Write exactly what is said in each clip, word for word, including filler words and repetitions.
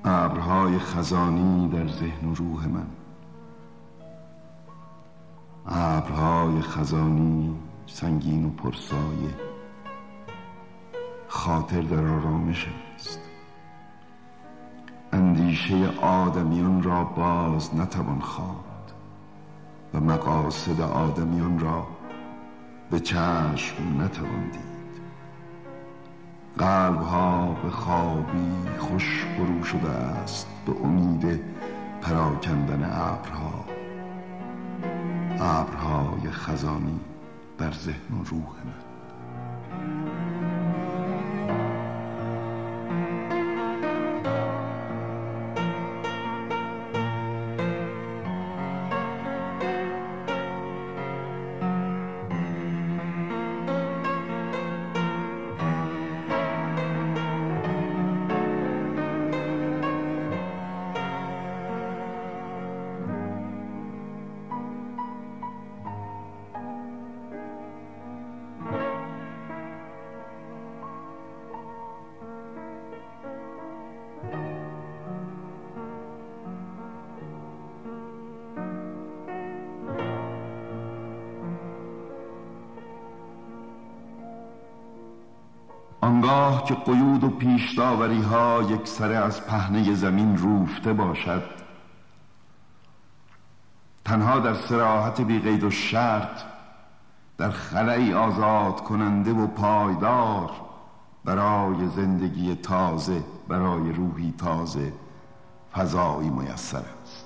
ابرهای خزانی در ذهن و روح من، ابرهای خزانی سنگین و پرسایه، خاطر در آرامش است. اندیشه آدمیان را باز نتوان خواند و مقاصد آدمیان را به چشم نتوان دید. قلبها به خوابی خوش فرو شده است به امید پراکندن ابرها، ابرهای خزانی در ذهن و روح من. آنگاه که قیود و پیشداوری ها یک سره از پهنه زمین روفته باشد، تنها در صراحت بی قید و شرط، در خلایی آزاد کننده و پایدار برای زندگی تازه، برای روحی تازه، فضایی میسر است.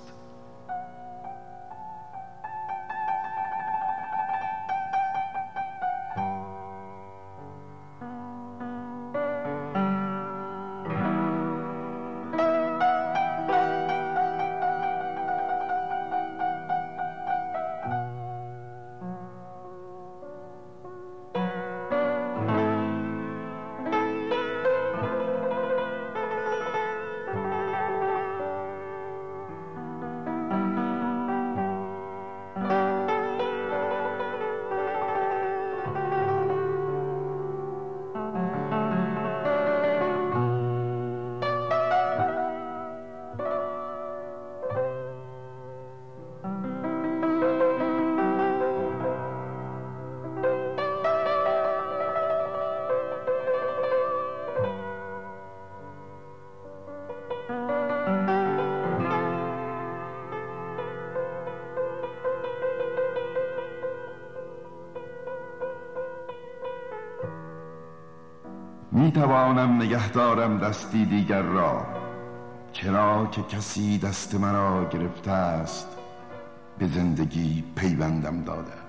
می توانم نگه دارم دستی دیگر را، چرا که کسی دست مرا گرفته است، به زندگی پیوندم داده است.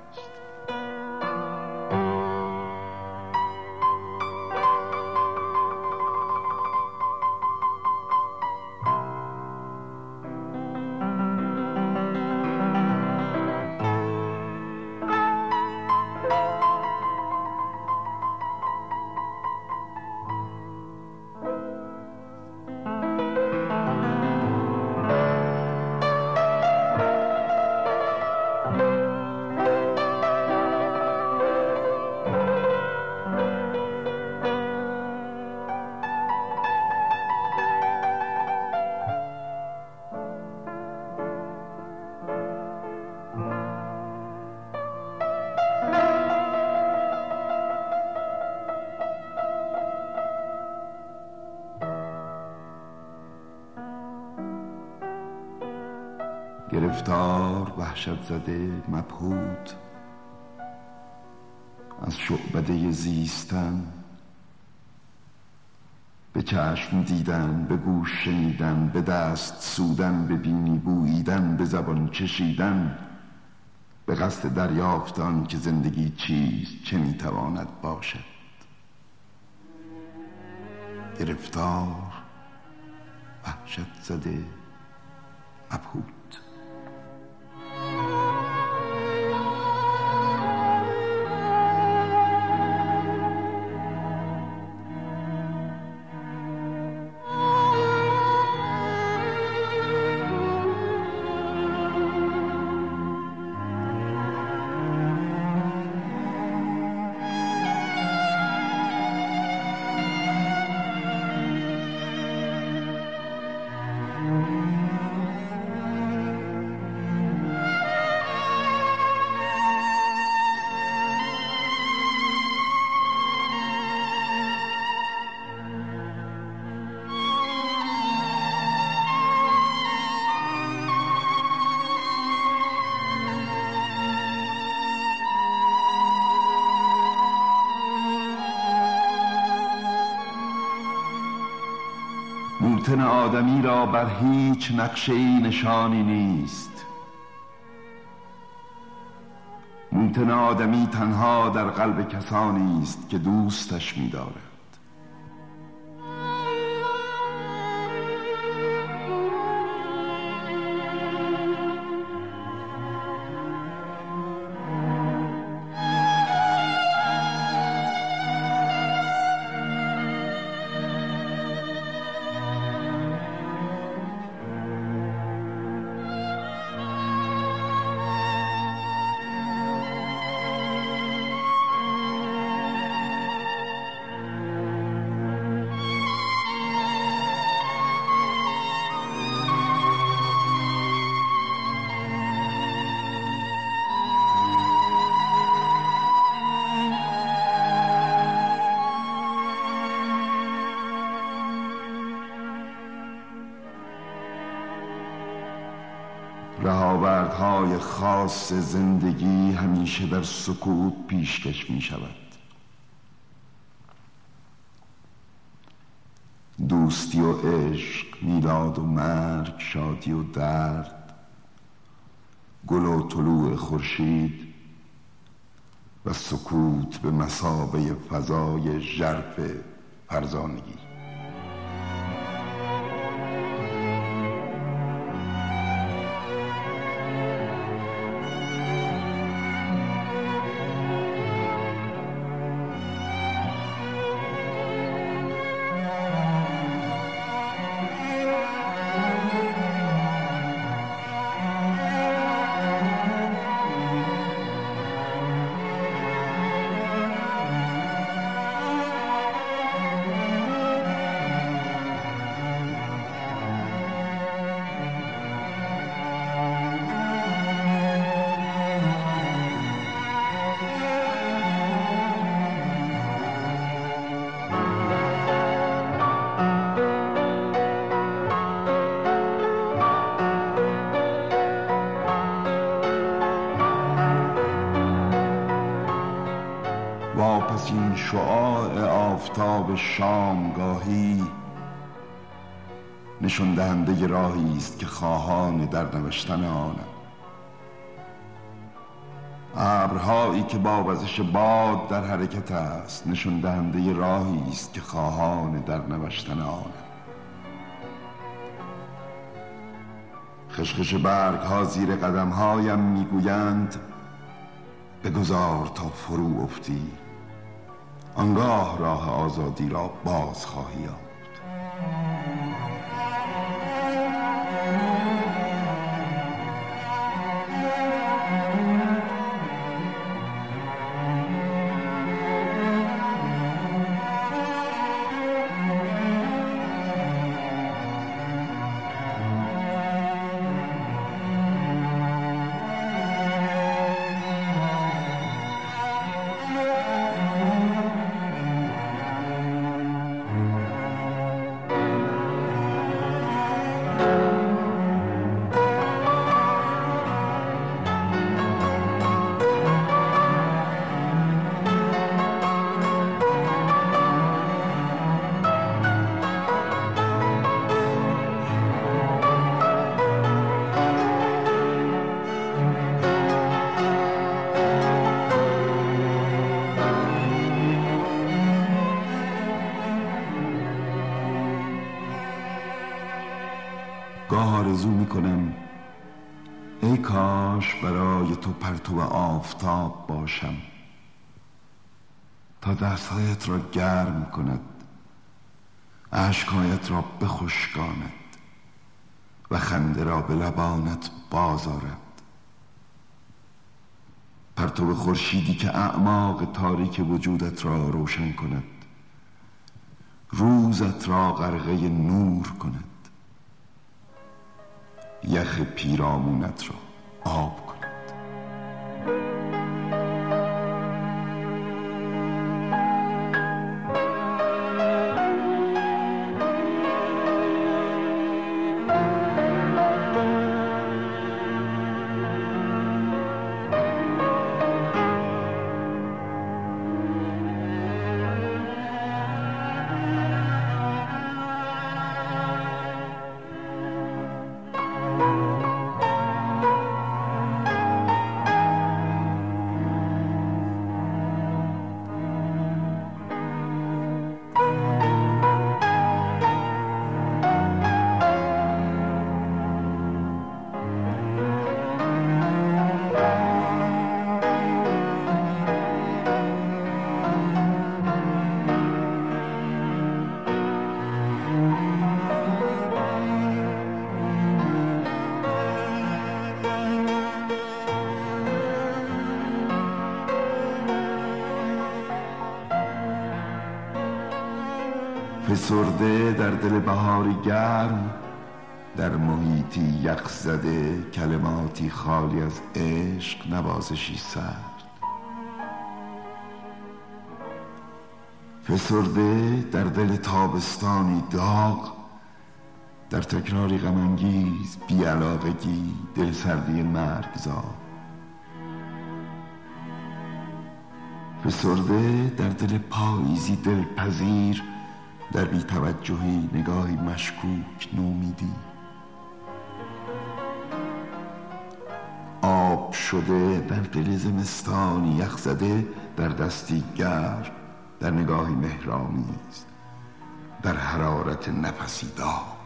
گرفتار، وحشت زده، مبهوت از شعبده زیستن، به چشم دیدن، به گوش شنیدن، به دست سودن، به بینی بوییدن، به زبان چشیدن، به قصد دریافت آن که زندگی چیست، چه میتواند باشد. گرفتار، وحشت زده، مبهوت. موطن آدمی را بر هیچ نقشه‌ای نشانی نیست. موطن آدمی تنها در قلب کسانی است که دوستش می‌دارد. رهاوردهای خاص زندگی همیشه در سکوت پیشکش می شود. دوستی و عشق، میلاد و مرگ، شادی و درد، گل و طلوع خورشید و سکوت به مثابه فضای ژرف فرزانگی. واپس این شعاع آفتاب شامگاهی نشان دهنده راهی است که خواهان در نوشتن آنم. ابرهایی که با وزش باد در حرکت است نشان دهنده راهی است که خواهان در نوشتن آنم. خشخش برگ ها زیر قدم هایم میگویند بگذار تا فرو افتی، آنگاه راه آزادی را باز خواهی یافت. گاه آرزو میکنم ای کاش برای تو پرتو آفتاب باشم تا دستهایت را گرم کند، اشکهایت را بخشکاند و خنده را به لبانت باز آرد. پرتو خورشیدی که اعماق تاریک وجودت را روشن کند، روزت را غرقه نور کند، یخ پیرامونت را آب کند. فسرده در دل بهاری گرم، در محیطی یخ زده کلماتی خالی از عشق، نوازشی سرد. فسرده در دل تابستانی داغ، در تکراری غم‌انگیز بی‌علاقگی، دل سردی مرگزار. فسرده در دل پاییزی دلپذیر، در بی‌توجهی نگاهی مشکوک نومیدی. آب شده در دل زمستانی یخ زده، در دستی گرم، در نگاهی مهرآمیز، در حرارت نفسی داغ.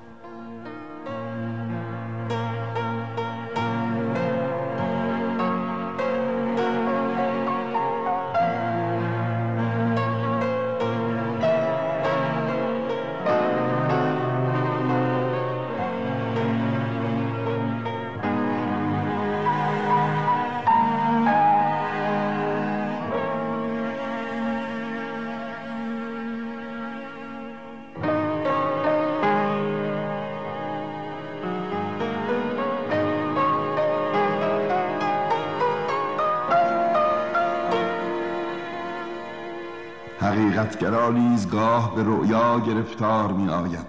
حقیقتگرا نیز گاه به رؤیا گرفتار می آید،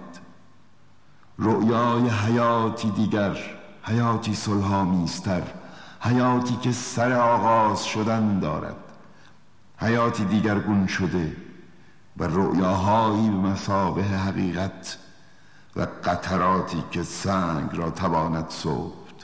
رؤیای حیاتی دیگر، حیاتی صلح‌آمیزتر، حیاتی که سر آغاز شدن دارد، حیاتی دیگرگون شده و رؤیاهایی به مثابه حقیقت و قطراتی که سنگ را تواند سفت.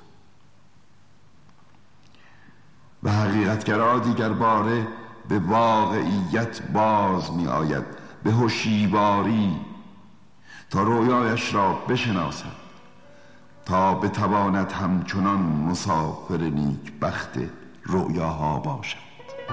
و حقیقتگرا دیگر باره به واقعیت باز می آید، به هوشیواری، تا رویایش را بشناسد، تا بتواند همچنان مسافر نیکبخت رؤیاها باشد.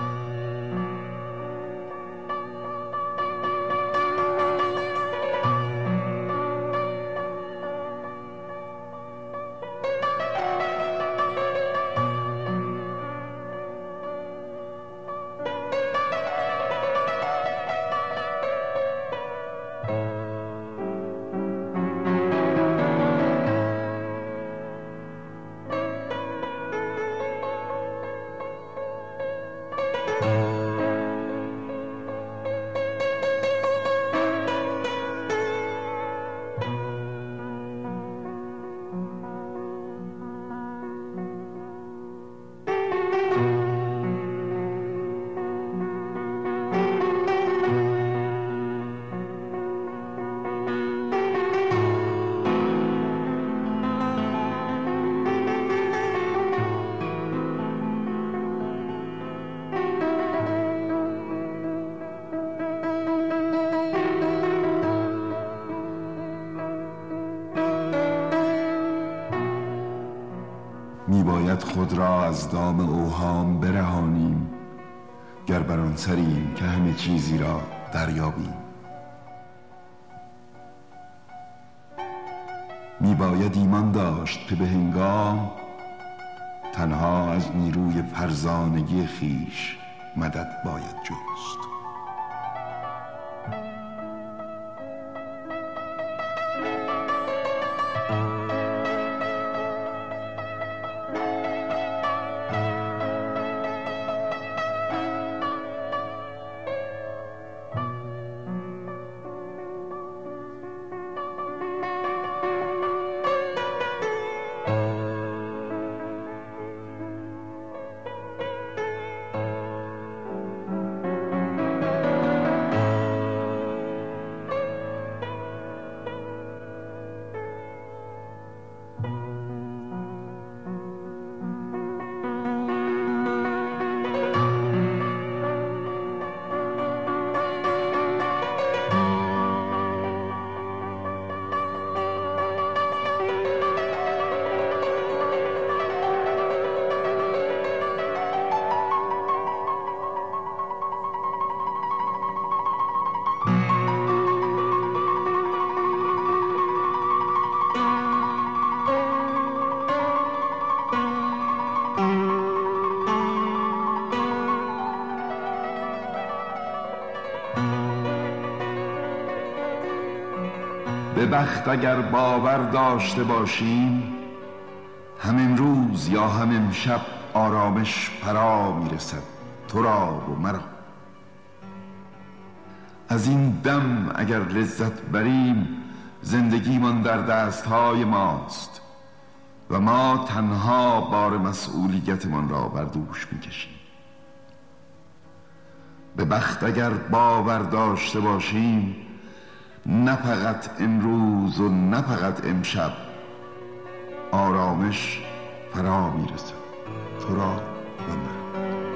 میباید خود را از دام اوهام برهانیم، گر بر آن سریم که همه چیزی را دریابیم. میباید ایمان داشت که به هنگام تنها از نیروی فرزانگی خیش مدد باید جست. به بخت اگر باور داشته باشیم، هم امروز یا هم امشب آرامش فرا میرسد تو را و مرا. از این دم اگر لذت بریم، زندگیمان در دستهای ماست و ما تنها بار مسئولیتمان را بر دوش میکشیم. به بخت اگر باور داشته باشیم، نه فقط امروز و نه فقط امشب آرامش فرا میرسد تو را و من.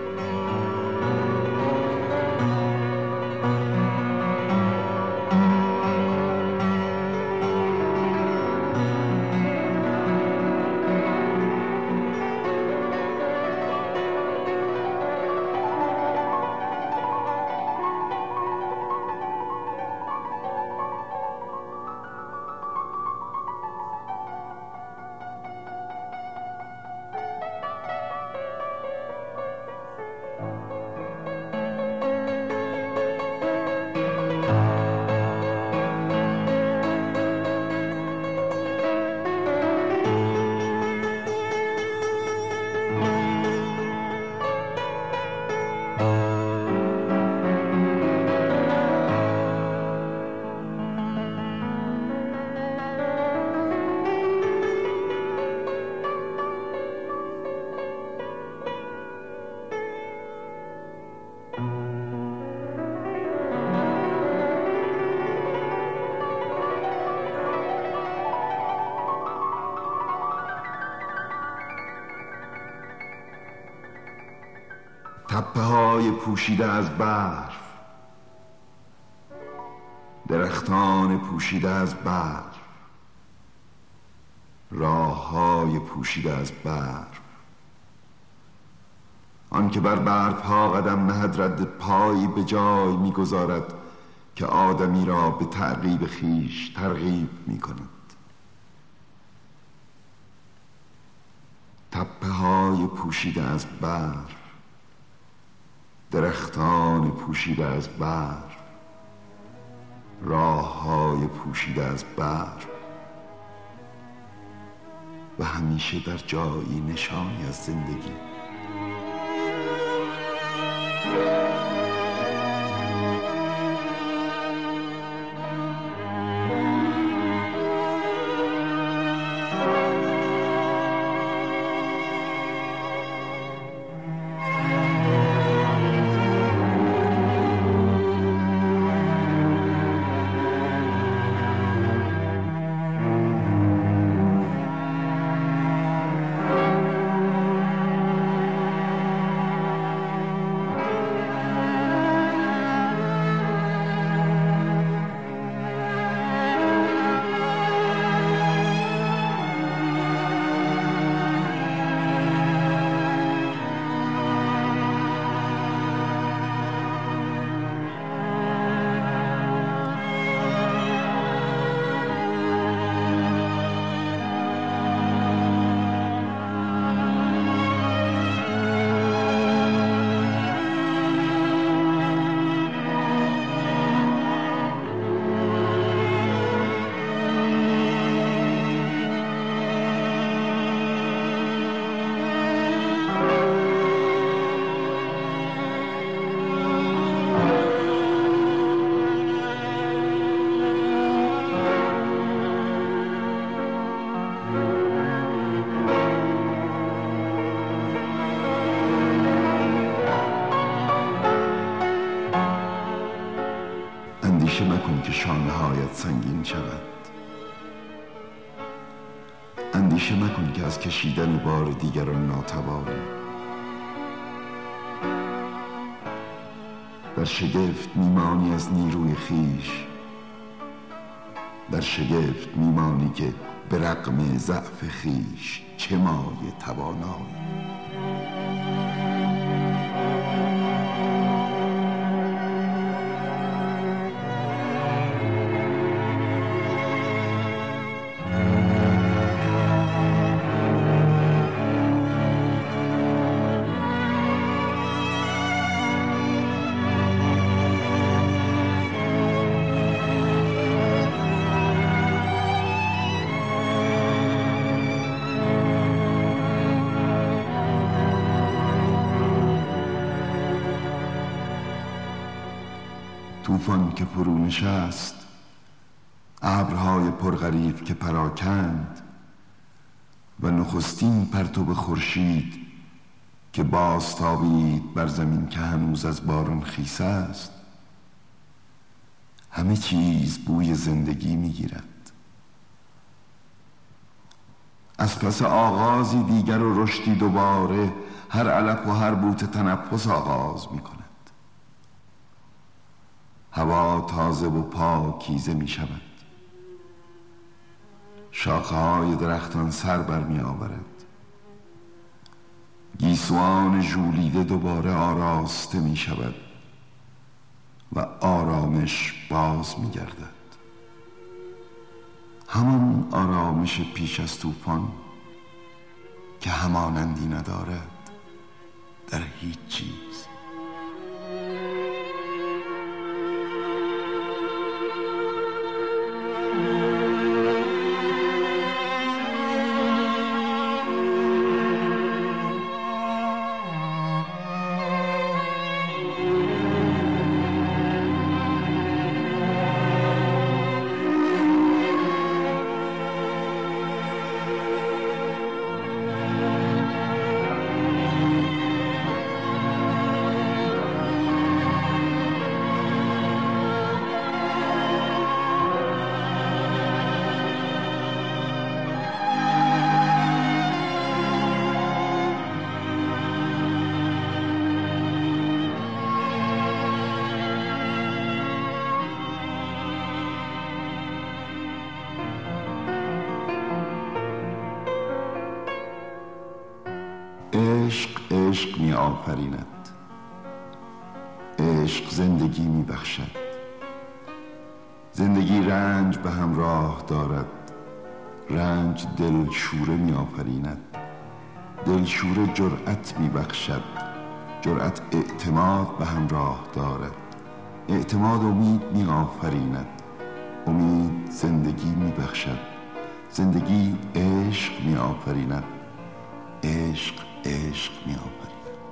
تپه های پوشیده از برف، درختان پوشیده از برف، راه های پوشیده از برف. آن که بر برف ها قدم نهد رد پایی به جای میگذارد که آدمی را به تعقیب خیش ترغیب می کند. تپه های پوشیده از برف، درختان پوشیده از برف، راه های پوشیده از برف و همیشه در جایی نشانی از زندگی. اندیشه مکن که شانه هایت سنگین شود. اندیشه مکن که از کشیدن بار دیگران ناتوانی. در شگفت میمانی از نیروی خیش، در شگفت میمانی که به رغم ضعف خیش چه مایه توانایی. طوفان که فرو نشست، ابرهای پرغریب که پراکند و نخستین پرتو خورشید که بازتابید بر زمین که هنوز از باران خیس است، همه چیز بوی زندگی میگیرد. از پس آغازی دیگر و رشدی دوباره هر علف و هر بوته تنفس آغاز می کند. هوا تازه و پاکیزه می شود. شاخه های درختان سر بر می آورد. گیسوان ژولیده دوباره آراسته می شود و آرامش باز می گردد. همان آرامش پیش از طوفان که همانندی ندارد در هیچ چیز. عشق عشق می آفریند. عشق زندگی می بخشد. زندگی رنج به همراه دارد. رنج دلشوره می آفریند. دلشوره جرأت می بخشد. جرأت اعتماد به همراه دارد. اعتماد امید می آفریند. امید زندگی می بخشد. زندگی عشق می آفریند. عشق عشق می آفریند.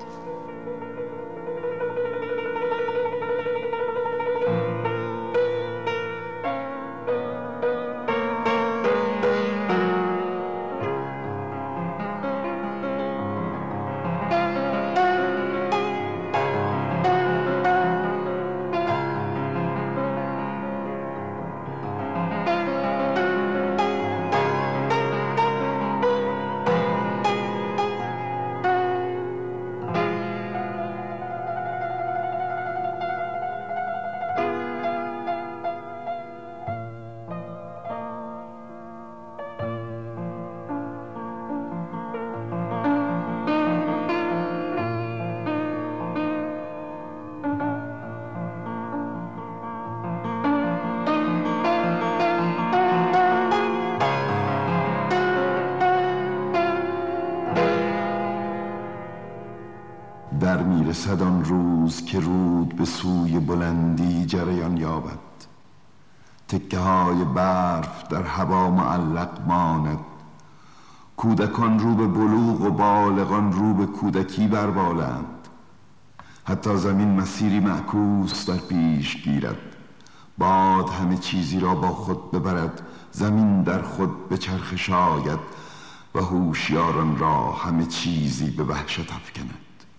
در میرسد آن روز که رود به سوی بلندی جریان یابد. تکه های برف در هوا معلق ماند. کودکان رو به بلوغ و بالغان رو به کودکی بربالند. حتی زمین مسیری معکوس در پیش گیرد. باد همه چیزی را با خود ببرد. زمین در خود به چرخ شاید و هوشیاران را همه چیزی به وحشت افکند.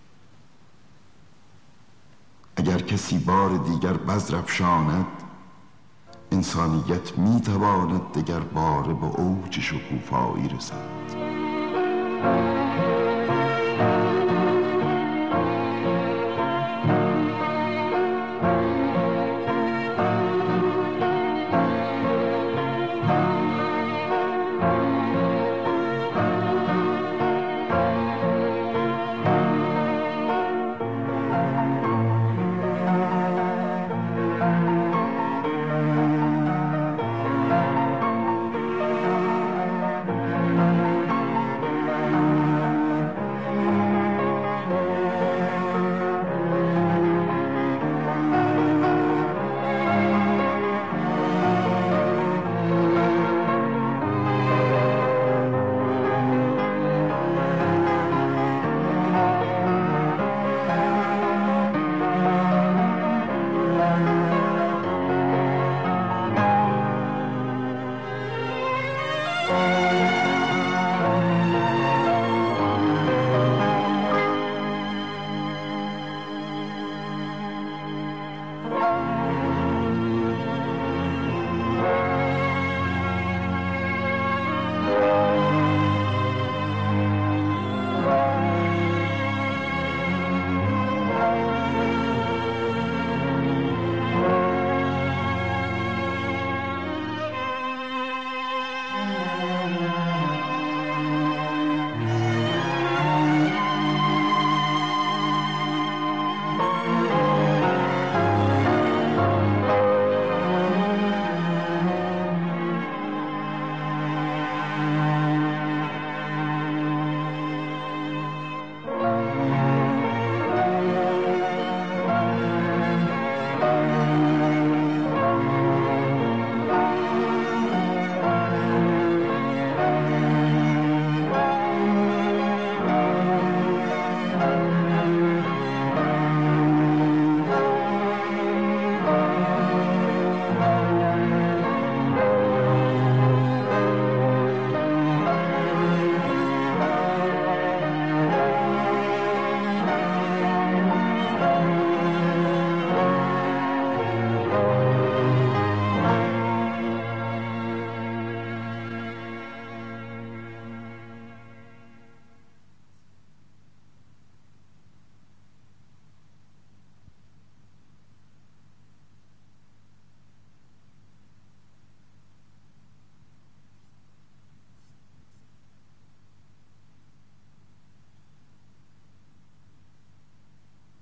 اگر کسی بار دیگر بذر افشاند، انسانیت می تواند دگر باره به اوج شکوفایی رسد.